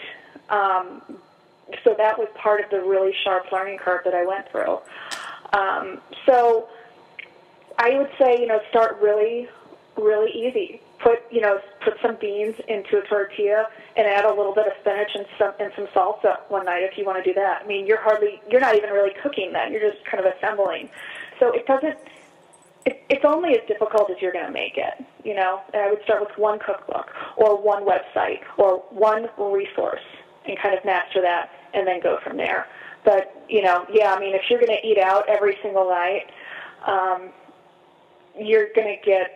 So that was part of the really sharp learning curve that I went through. So I would say, start really, really easy. Put some beans into a tortilla and add a little bit of spinach and some salsa one night if you want to do that. I mean, you're not even really cooking then. You're just kind of assembling. So it's only as difficult as you're going to make it, And I would start with one cookbook or one website or one resource and kind of master that and then go from there. But, if you're going to eat out every single night, you're going to get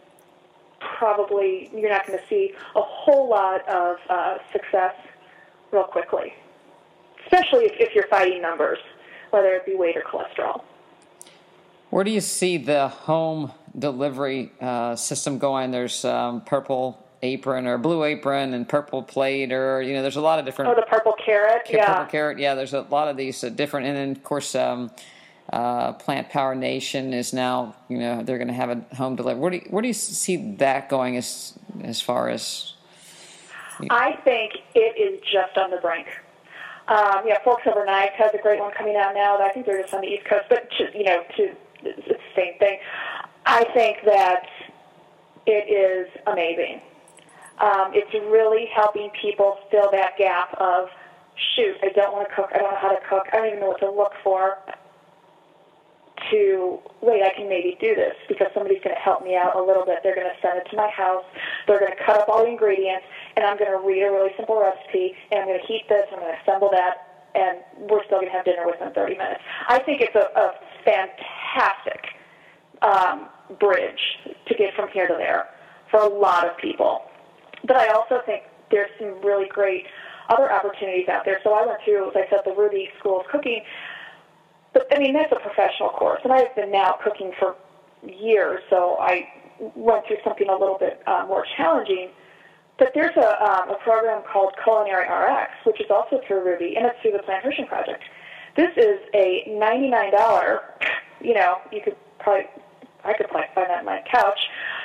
you're not going to see a whole lot of success real quickly, especially if you're fighting numbers, whether it be weight or cholesterol. Where do you see the home delivery system going? There's Purple Apron or Blue Apron and Purple Plate, or there's a lot of different. Oh, the Purple Carrot, yeah. Purple Carrot, yeah. There's a lot of these different, and then of course, Plant Power Nation is now. They're going to have a home delivery. Where do you see that going as far as? I think it is just on the brink. Forks Over Knives has a great one coming out now. I think they're just on the East Coast, but it's the same thing. I think that it is amazing. It's really helping people fill that gap of, shoot, I don't want to cook, I don't know how to cook, I don't even know what to look for, to, wait, I can maybe do this because somebody's going to help me out a little bit. They're going to send it to my house, they're going to cut up all the ingredients, and I'm going to read a really simple recipe, and I'm going to heat this, and I'm going to assemble that, and we're still going to have dinner within 30 minutes. I think it's a fantastic bridge to get from here to there for a lot of people. But I also think there's some really great other opportunities out there. So I went through, as I said, the Ruby School of Cooking. But, that's a professional course, and I've been now cooking for years, so I went through something a little bit more challenging. But there's a program called Culinary RX, which is also through Ruby, and it's through the Plant Nutrition Project. This is a $99, you could probably, I could probably find that on my couch,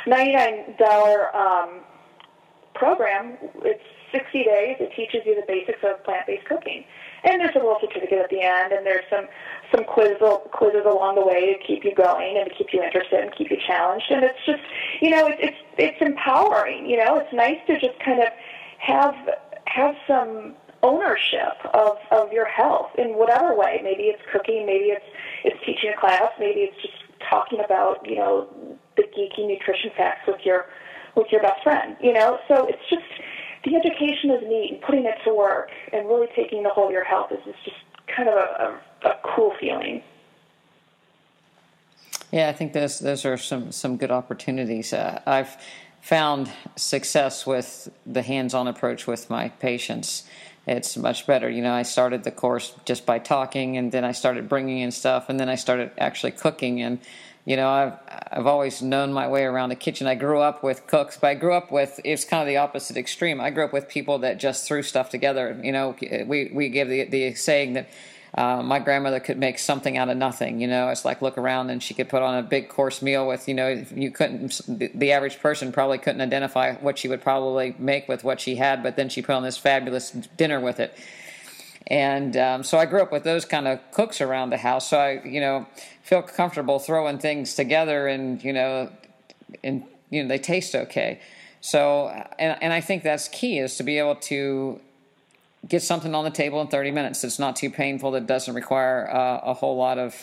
$99 program. It's 60 days. It teaches you the basics of plant-based cooking. And there's a little certificate at the end, and there's some quizzes along the way to keep you going and to keep you interested and keep you challenged. And it's just, it's empowering. It's nice to just kind of have some ownership of your health in whatever way. Maybe it's cooking, maybe it's teaching a class, maybe it's just talking about, the geeky nutrition facts with your best friend, So it's just, the education is neat, and putting it to work and really taking the whole of your health is just kind of a cool feeling. Yeah, I think those are some good opportunities. I've found success with the hands-on approach with my patients. It's much better. I started the course just by talking, and then I started bringing in stuff, and then I started actually cooking. And I've always known my way around the kitchen. I grew up with cooks, but I grew up with, it's kind of the opposite extreme. I grew up with people that just threw stuff together. We give the saying that My grandmother could make something out of nothing. It's like look around and she could put on a big course meal with, you couldn't, the average person probably couldn't identify what she would probably make with what she had, but then she put on this fabulous dinner with it. And so I grew up with those kind of cooks around the house. So I, feel comfortable throwing things together and, they taste okay. So, and I think that's key, is to be able to get something on the table in 30 minutes that's not too painful, that doesn't require a whole lot of,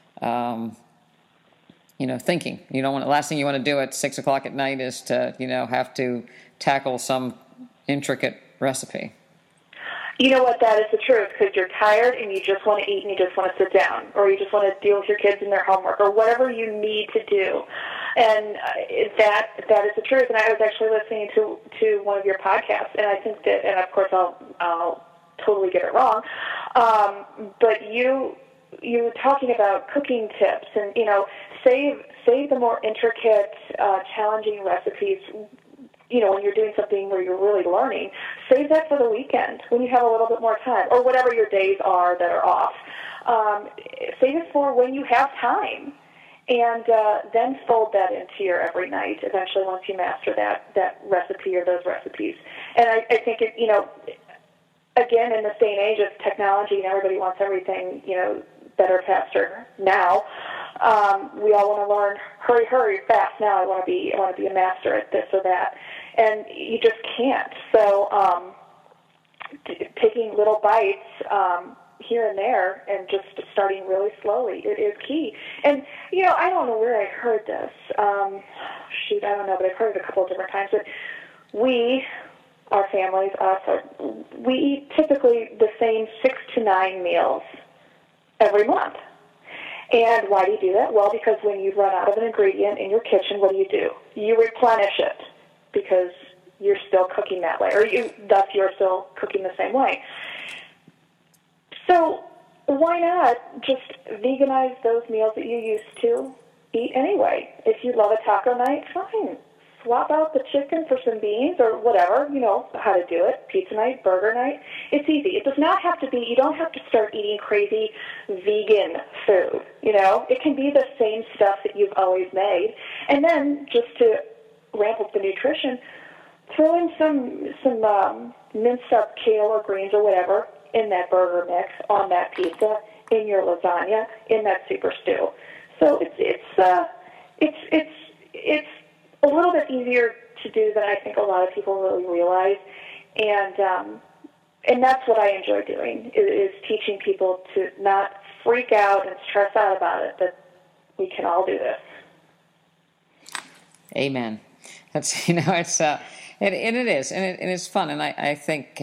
thinking. You don't want, the last thing you want to do at 6 o'clock at night is to, have to tackle some intricate recipe. You know what, that is the truth, because you're tired and you just want to eat and you just want to sit down, or you just want to deal with your kids and their homework, or whatever you need to do. And that is the truth. And I was actually listening to one of your podcasts, and I think that, and of course I'll totally get it wrong, but you were talking about cooking tips and, save the more intricate, challenging recipes. When you're doing something where you're really learning, save that for the weekend when you have a little bit more time, or whatever your days are that are off. Save it for when you have time, and then fold that into your every night, eventually, once you master that recipe or those recipes. And I think, again, in this day and age of technology and everybody wants everything, better, faster now, we all want to learn hurry, fast now. I want to be a master at this or that. And you just can't. So taking little bites here and there and just starting really slowly, it is key. And, I don't know where I heard this. I don't know, but I've heard it a couple of different times. But our families, we eat typically the same 6 to 9 meals every month. And why do you do that? Well, because when you run out of an ingredient in your kitchen, what do? You replenish it, because you're still cooking that way, or thus you're still cooking the same way. So why not just veganize those meals that you used to eat anyway? If you love a taco night, fine. Swap out the chicken for some beans or whatever, how to do it. Pizza night, burger night. It's easy. It does not have to be, you don't have to start eating crazy vegan food, It can be the same stuff that you've always made. And then just to ramp up the nutrition, throw in some minced up kale or greens or whatever in that burger mix, on that pizza, in your lasagna, in that super stew. So it's a little bit easier to do than I think a lot of people really realize, and that's what I enjoy doing, is teaching people to not freak out and stress out about it, that we can all do this. Amen. That's, it's, and it is, and it's fun, and I think,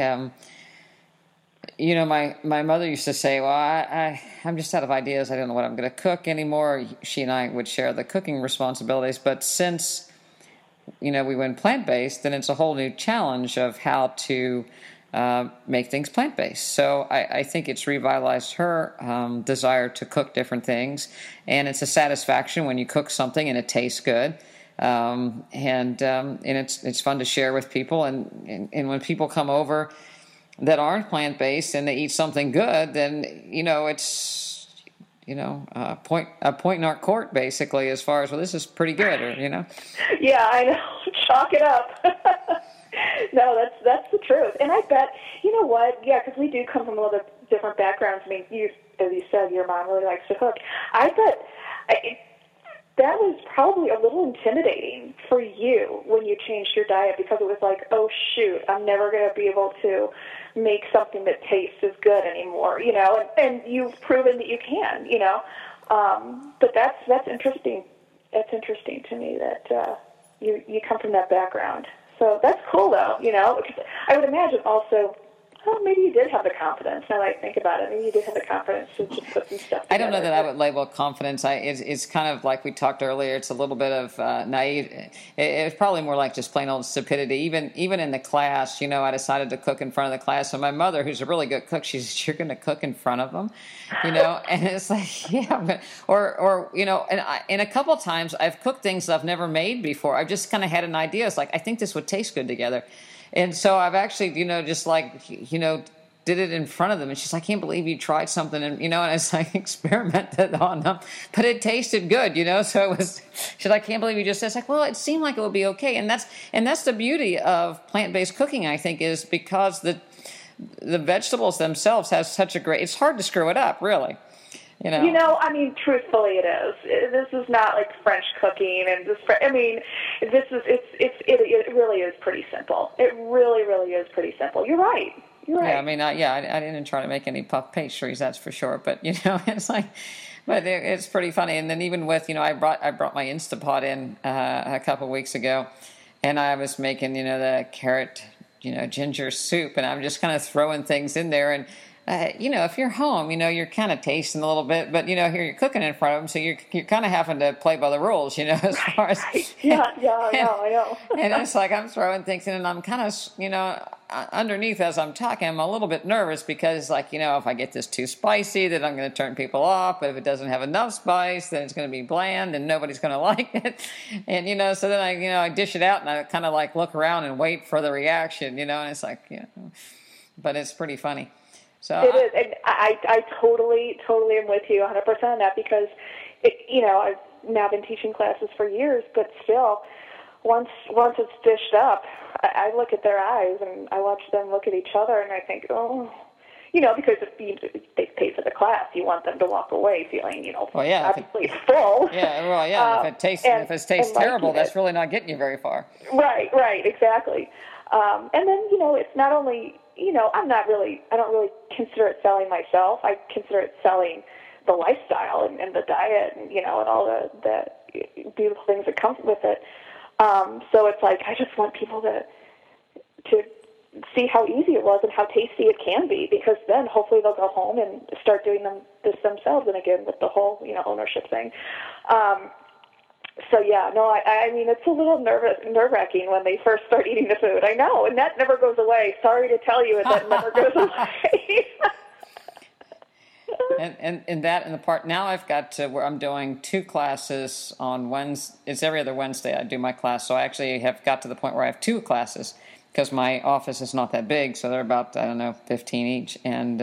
my mother used to say, well, I'm just out of ideas. I don't know what I'm going to cook anymore. She and I would share the cooking responsibilities, but since we went plant-based, then it's a whole new challenge of how to make things plant-based. So I think it's revitalized her desire to cook different things, and it's a satisfaction when you cook something and it tastes good, and it's fun to share with people, and when people come over that aren't plant-based and they eat something good, then it's a point in our court, basically, as far as, well, this is pretty good, or Yeah, I know. Chalk it up. No, that's the truth. And I bet, what? Yeah, because we do come from a little bit different backgrounds. I mean, as you said, your mom really likes to cook. I bet that was probably a little intimidating for you when you changed your diet, because it was like, oh, shoot, I'm never going to be able to make something that tastes as good anymore, and you've proven that you can, but that's interesting. That's interesting to me that you come from that background. So that's cool, though, because I would imagine also, well, maybe you did have the confidence. Now that I think about it, maybe you did have the confidence to just put some stuff together. I don't know that I would label confidence. It's kind of like we talked earlier. It's a little bit of naive. It's probably more like just plain old stupidity. Even in the class, I decided to cook in front of the class. And my mother, who's a really good cook, she said, "You're going to cook in front of them," And it's like, yeah, but, or and a couple of times I've cooked things that I've never made before. I've just kind of had an idea. It's like, I think this would taste good together. And so I've actually, just like, did it in front of them, and she's like, I can't believe you tried something, and and I was like, experimented on them, but it tasted good, so it was, she's like, I can't believe you just said. It's like, well, it seemed like it would be okay, and that's the beauty of plant-based cooking, I think, is because the vegetables themselves have such a great, it's hard to screw it up, really. I mean, truthfully, it is. This is not like French cooking, and it really is pretty simple. It really, really is pretty simple. You're right. Yeah, I mean, I didn't try to make any puff pastries, that's for sure. But it's like, but it's pretty funny. And then even with, I brought my Instapot in a couple of weeks ago, and I was making, the carrot, ginger soup, and I'm just kind of throwing things in there. And if you're home, you're kind of tasting a little bit, but here you're cooking in front of them, so you're kind of having to play by the rules, as far as yeah, I know. And it's like I'm throwing things in, and I'm kind of, underneath as I'm talking, I'm a little bit nervous because, like, if I get this too spicy, then I'm going to turn people off. But if it doesn't have enough spice, then it's going to be bland, and nobody's going to like it. And so then I dish it out, and I kind of like look around and wait for the reaction, and it's like, but it's pretty funny. So it is, and I totally am with you 100% on that, because I've now been teaching classes for years, but still, once it's dished up, I look at their eyes and I watch them look at each other, and I think, oh, because if they pay for the class, you want them to walk away feeling, obviously full. Yeah, well, yeah. If it tastes terrible, that's really not getting you very far. Right, exactly. And then it's not only. I don't really consider it selling myself. I consider it selling the lifestyle and the diet and, and all the beautiful things that come with it. So it's like, I just want people to see how easy it was and how tasty it can be, because then hopefully they'll go home and start doing this themselves. And again, with the whole, ownership thing. So yeah, no, I mean, it's a little nerve-wracking when they first start eating the food. I know, and that never goes away. Sorry to tell you, that never goes away. and that in the part now, I've got to where I'm doing 2 classes on Wednesday. It's every other Wednesday I do my class, so I actually have got to the point where I have 2 classes because my office is not that big, so they're about 15 each, and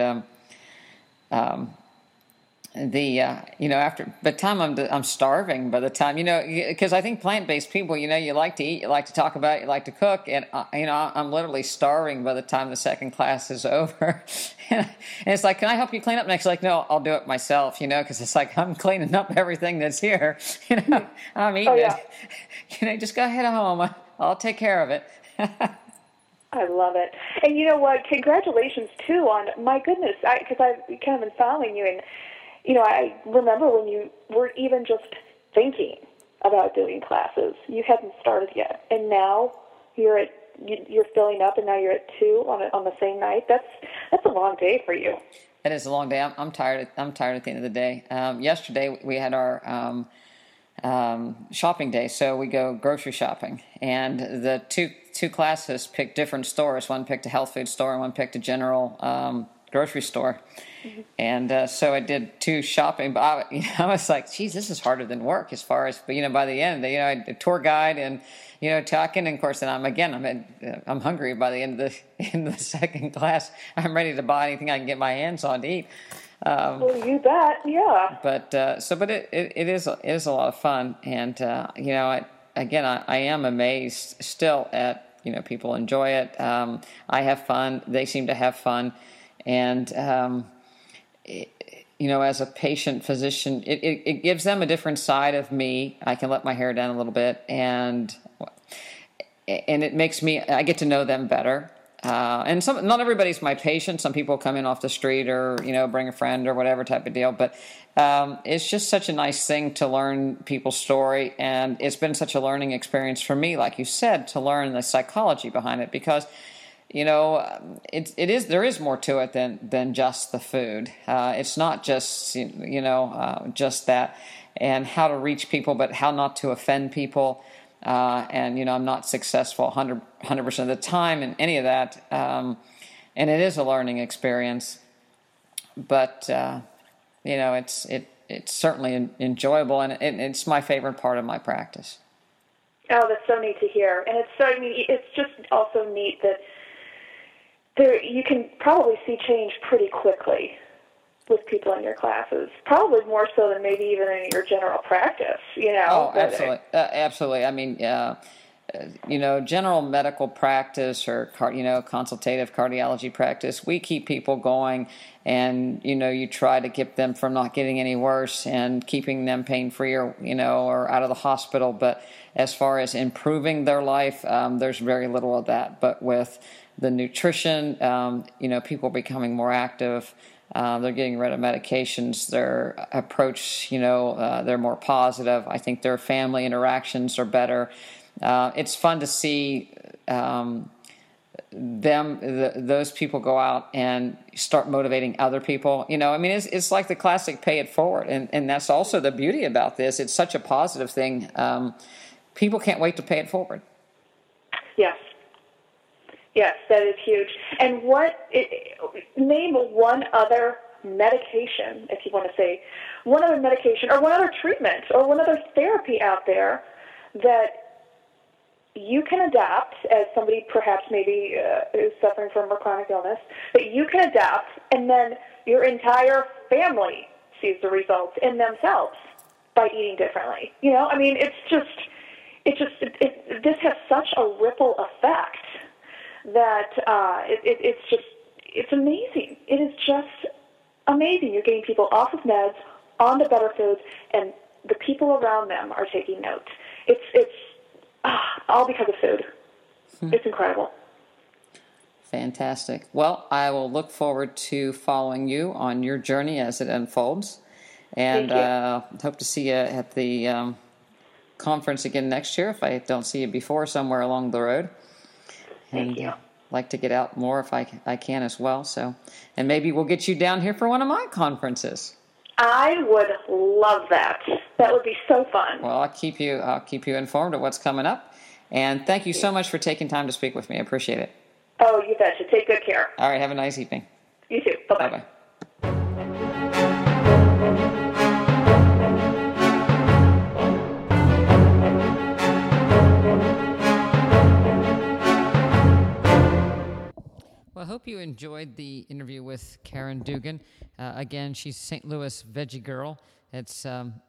after the time I'm starving by the time, because I think plant-based people, you like to eat, you like to talk about it, you like to cook, and I'm literally starving by the time the second class is over. And it's like, can I help you clean up next? Like, no, I'll do it myself, because it's like I'm cleaning up everything that's here. I'm eating it. Just go ahead home. I'll take care of it. I love it. And you know what? Congratulations too on, my goodness, because I've kind of been following you, and I remember when you weren't even just thinking about doing classes. You hadn't started yet, and now you're filling up, and now you're at 2 on the same night. That's a long day for you. It is a long day. I'm tired. I'm tired at the end of the day. Yesterday we had our shopping day, so we go grocery shopping, and the two classes picked different stores. One picked a health food store, and one picked a general grocery store. Mm-hmm. And so I did 2 shopping, but I was like, geez, this is harder than work as far as, but by the end, I did a tour guide and, talking, and of course, then I'm hungry by the end of the second class. I'm ready to buy anything I can get my hands on to eat. Well, you bet, yeah. But it is a lot of fun, and I am amazed still at people enjoy it. I have fun. They seem to have fun, and as a patient physician, it gives them a different side of me. I can let my hair down a little bit, and it makes I get to know them better. And not everybody's my patient. Some people come in off the street or, bring a friend or whatever type of deal. But it's just such a nice thing to learn people's story. And it's been such a learning experience for me, like you said, to learn the psychology behind it, because there is more to it than just the food. It's not just, just that, and how to reach people, but how not to offend people. And I'm not successful 100% of the time in any of that. And it is a learning experience, but, it's certainly enjoyable, and it's my favorite part of my practice. Oh, that's so neat to hear. And it's just also neat that you can probably see change pretty quickly with people in your classes, probably more so than maybe even in your general practice, Oh, absolutely. Absolutely. I mean, general medical practice or, consultative cardiology practice, we keep people going, and, you try to keep them from not getting any worse and keeping them pain-free or out of the hospital. But as far as improving their life, there's very little of that. But with the nutrition, people becoming more active. They're getting rid of medications. Their approach, they're more positive. I think their family interactions are better. It's fun to see those people go out and start motivating other people. It's like the classic pay it forward. And that's also the beauty about this. It's such a positive thing. People can't wait to pay it forward. Yes. Yes, that is huge. And name one other medication, if you want to say, one other medication or one other treatment or one other therapy out there that you can adopt as somebody perhaps maybe is suffering from a chronic illness, that you can adopt, and then your entire family sees the results in themselves by eating differently. This has such a ripple effect that it's amazing. It is just amazing. You're getting people off of meds, onto better foods, and the people around them are taking note. It's all because of food. It's incredible. Fantastic. Well, I will look forward to following you on your journey as it unfolds, and hope to see you at the conference again next year if I don't see you before, somewhere along the road. Thank you. Like to get out more if I can as well. So, and maybe we'll get you down here for one of my conferences. I would love that. That would be so fun. Well, I'll keep you informed of what's coming up. And thank you so much for taking time to speak with me. I appreciate it. Oh, you betcha. Take good care. All right. Have a nice evening. You too. Bye-bye. Bye-bye. I hope you enjoyed the interview with Karen Dugan. Again, she's St. Louis Veggie Girl. It's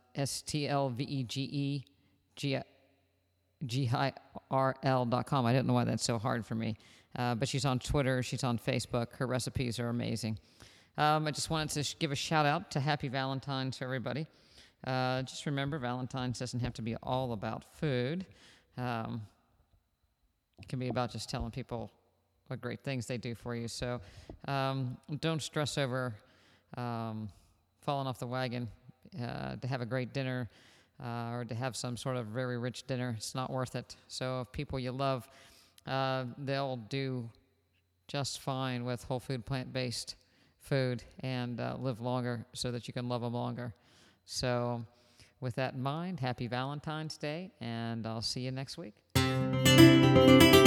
STLVEGGIRL.com. I don't know why that's so hard for me. But she's on Twitter. She's on Facebook. Her recipes are amazing. I just wanted to give a shout out to Happy Valentine's to everybody. Just remember, Valentine's doesn't have to be all about food. It can be about just telling people what great things they do for you. So don't stress over falling off the wagon to have a great dinner or to have some sort of very rich dinner. It's not worth it. So if people you love, they'll do just fine with whole food, plant-based food and live longer so that you can love them longer. So with that in mind, happy Valentine's Day, and I'll see you next week.